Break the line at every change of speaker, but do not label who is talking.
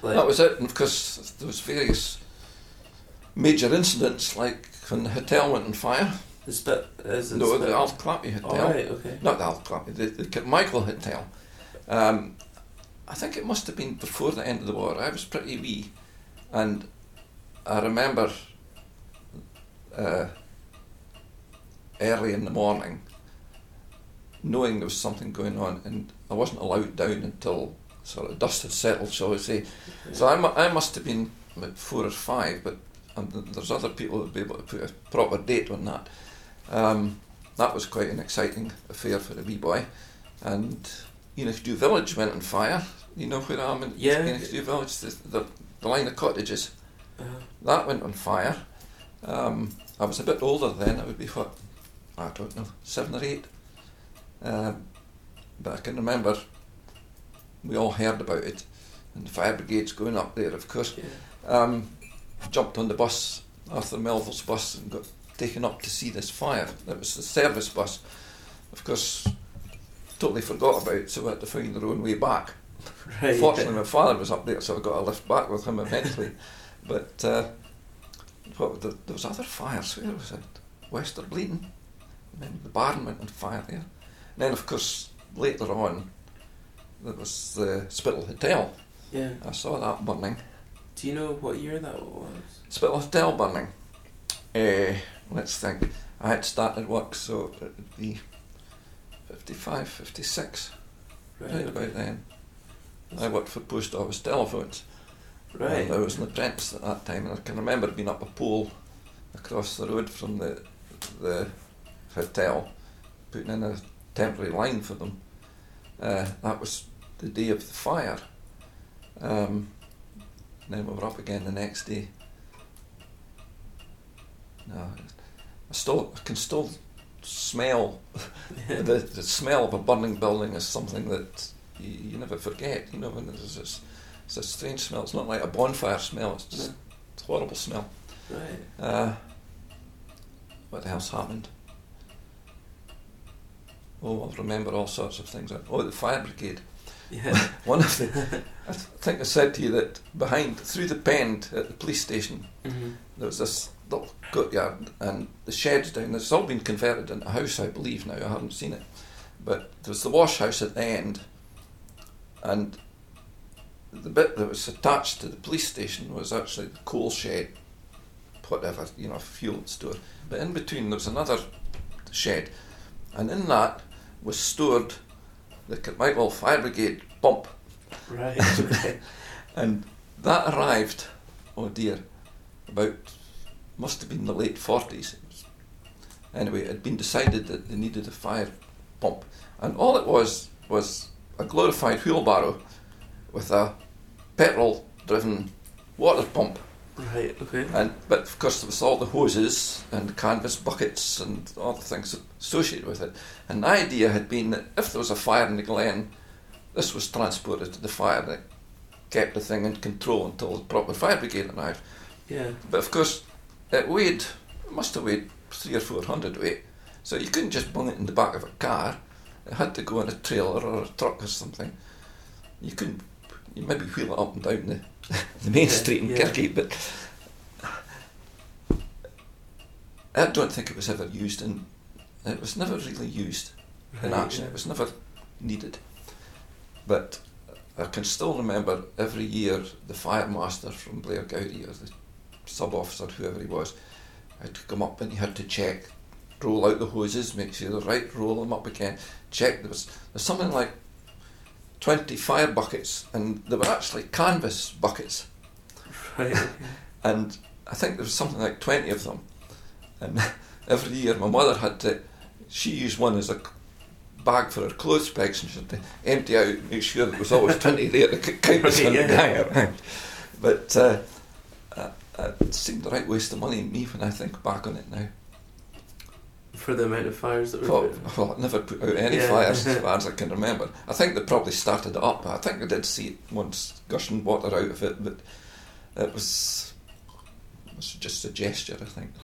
Like,
that was it, and of course there was various major incidents, like when the hotel went on fire.
the
Alf Clappy Hotel.
Oh, right, okay.
Not the Alf Clappy, the Kirkmichael Hotel. I think it must have been before the end of the war. I was pretty wee, and I remember early in the morning knowing there was something going on, and I wasn't allowed down until sort of dust had settled, shall we say. So I must have been about 4 or 5, but there's other people that would be able to put a proper date on that. That was quite an exciting affair for a wee boy. And Enochdew Village went on fire. You know where I am in Enochdew Village, the line of cottages. That went on fire. I was a bit older then. I would be, I don't know, 7 or 8. But I can remember we all heard about it, and the fire brigades going up there, of course. Jumped on the bus, Arthur Melville's bus, and got taken up to see this fire. It was the service bus. Of course, totally forgot about it, so we had to find our own way back.
Right.
Fortunately, my father was up there, so I got a lift back with him eventually. But there was other fires. Where was it? Westerbleedon. And then the barn went on fire there. And then, of course, later on, there was the Spittal Hotel.
Yeah.
I saw that burning.
Do you know what year that was?
Spittal Hotel burning. Let's think. I had started work, so it would be 55, 56. Right about then. I worked for Post Office Telephones.
Right.
And I was an apprentice at that time, and I can remember being up a pole across the road from the hotel, putting in a temporary line for them. That was the day of the fire. Then we were up again the next day. No, I can still smell the smell of a burning building is something that you never forget. When there's this, it's a strange smell. It's not like a bonfire smell. It's just it's a horrible smell.
Right.
What else happened? I'll remember all sorts of things. The fire brigade.
Yeah.
One of the, I think I said to you that through the Pend at the police station, there was this little courtyard, and the sheds down there. It's all been converted into a house, I believe now. I haven't seen it, but there was the wash house at the end, and the bit that was attached to the police station was actually the coal shed, whatever, fuel store. But in between there was another shed, and in that was stored the Kirkmichael Fire Brigade pump.
Right.
And that arrived, must have been the late 40s. Anyway, it had been decided that they needed a fire pump. And all it was a glorified wheelbarrow with a petrol-driven water pump.
Right, okay.
But of course there was all the hoses and canvas buckets and all the things associated with it. And the idea had been that if there was a fire in the glen, this was transported to the fire that kept the thing in control until the proper fire brigade arrived.
Yeah.
But of course it must have weighed 300 or 400 weight, so you couldn't just bung it in the back of a car. It had to go in a trailer or a truck or something. You maybe wheel it up and down the main street in Kirkie, but I don't think it was ever used, and it was never really used in action. It was never needed. But I can still remember every year the fire master from Blair Gowrie, or the sub-officer, whoever he was, had to come up and he had to check, roll out the hoses, make sure they're right, roll them up again, check. There's something like 20 fire buckets, and they were actually canvas buckets.
Right. Okay.
And I think there was something like 20 of them. And every year my mother she used one as a bag for her clothes pegs, and she had to empty out, make sure there was always 20 there to count us on the guy around. But it seemed the right waste of money to me when I think back on it now.
For the amount of fires that were
Well, I never put out any fires as far as I can remember. I think they probably started it up. I think I did see it once, gushing water out of it, but it was just a gesture, I think.